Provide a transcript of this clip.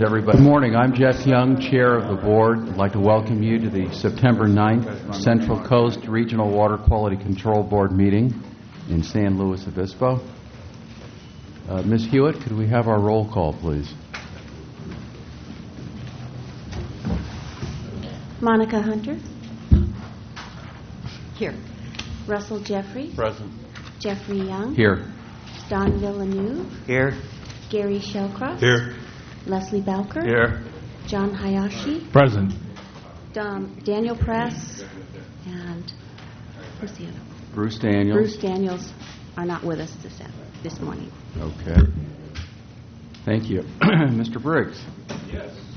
Everybody. Good morning. I'm Jeff Young, Chair of the Board. I'd like to welcome you to the September 9th Central Coast Regional Water Quality Control Board meeting in San Luis Obispo. Ms. Hewitt, could we have our roll call, please? Monica Hunter. Here. Russell Jeffrey. Present. Jeffrey Young. Here. Don Villeneuve. Here. Gary Shellcroft. Here. Leslie Bowker. Here. John Hayashi. Present. Daniel Press. And who's the other one? Bruce Daniels. Bruce Daniels are not with us this morning. Okay. Thank you. Mr. Briggs. Yes.